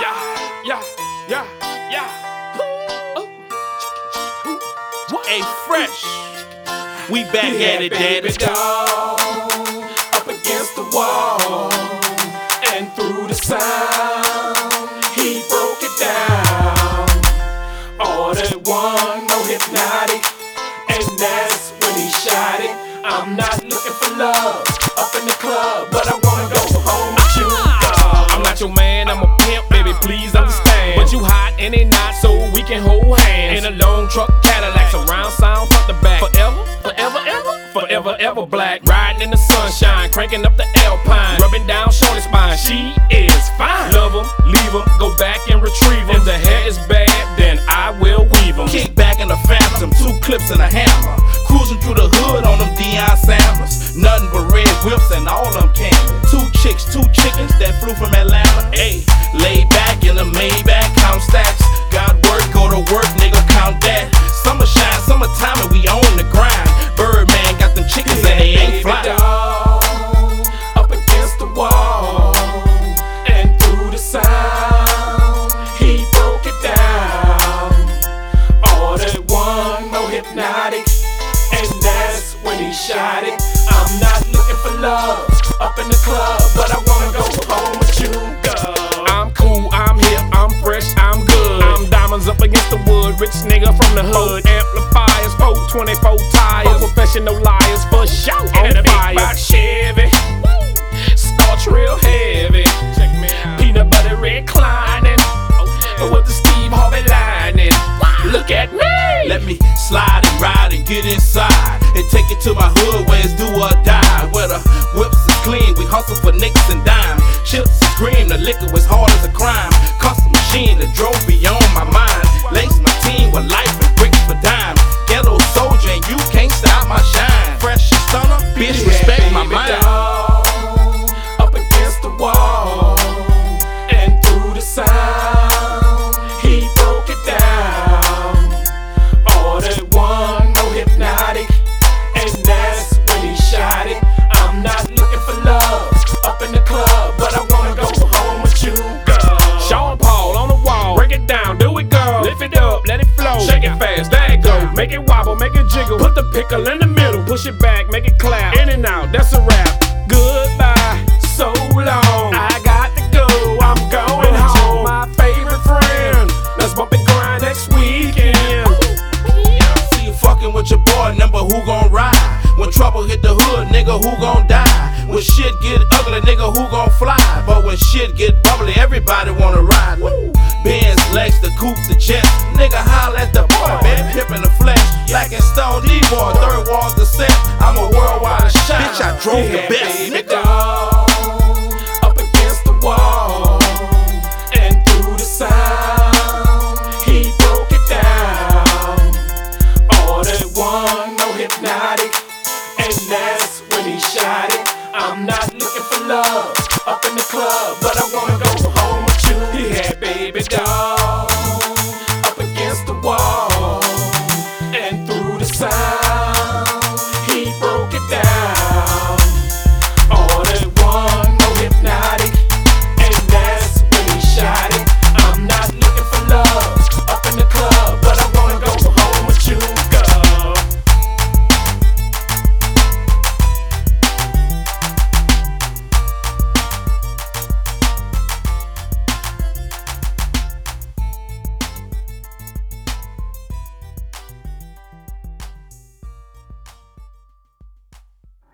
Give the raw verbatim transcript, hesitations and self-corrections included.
yeah, yeah, yeah, yeah. Hey, Fresh, we back Yeah, at it, baby daddy. doll, up against the wall, and through the sound, he broke it down. Ordered one, no hypnotic, and that's when he shot it. I'm not looking for love up in the club, but I wanna go home with you, girl. I'm not your man, I'm a pimp, baby, please understand. But you hot and it not, so we can hold hands. In a long truck Cadillac, surround sound front to back. Forever, forever, ever, forever, ever black. Riding in the sunshine, cranking up the Alpine, rubbing down shorty spine. She is fine. Love 'em, leave 'em, go back and retrieve 'em. If the hair is bad, then I will weave 'em. Kick back in the Phantom, two clips and a hammer. Cruising through the hood on them Deion Sanders. Nothing but red whips and all them canvas. Two chicks, two chickens that flew from Atlanta. Ayy, laid back in the Maybach, count stacks. Got work, go to work, nigga, count that. Summer shine, summertime, and we on the grind. Birdman got them chickens and they ain't flying. Doll, up against the wall, and through the sound, he broke it down. Ordered one, no hypnotic, and that's when he shot it. I'm not looking for love up in the club, but I wanna go home with you, girl. I'm cool, I'm hip, I'm fresh, I'm good. I'm diamonds up against the wood, rich nigga from the hood. Amplifiers, four twenty-four tires, professional liars for show. On fire, by Chevy, starch real heavy. Check me out. Peanut butter reclining, with the Steve Harvey lining. Look at me. Let me slide and ride and get inside and take it to my hood where it's do or die. Where the whips is clean, we hustle for nicks and dimes. Chips is green, the liquor was hard as a crime. Custom machine that drove beyond my mind. Lace my team with life and bricks for dime. Ghetto soldier and you can't stop my shine. Fresh stunner, bitch, Yeah, respect my baby mind. doll, up against the wall, and through the sound, he broke it down. Ordered one, no hypnotic, and that's when he shot it. I'm not looking for love up in the club, but I wanna go home with you, girl. Sean Paul on the wall, break it down, do it go. Lift it up, let it flow, shake it fast, there it go. Make it wobble, make it jiggle, put the pickle in the middle, push it back, make it clap. In and out, that's a wrap. Goodbye, so long. I got to go, I'm going home. My favorite friend, let's bump and grind next weekend. See you fucking with your boy, number who gon' ride? When trouble hit the hood, nigga, who gon' die? When shit get ugly, nigga, who gon' fly? But when shit get bubbly, everybody wanna ride. Woo. Benz, Lex, the coupe, the jet. Nigga, holla at the boy, man, pimp in the flesh. Black and Stone D-boy, third wall's the set. I'm a worldwide shine. Bitch, I drove Yeah, the best, baby nigga. doll, up against the wall, and through the sound, he broke it down. Ordered one, no hypnotic, and that's when he shot it. I'm not looking for love up in the club, but I wanna go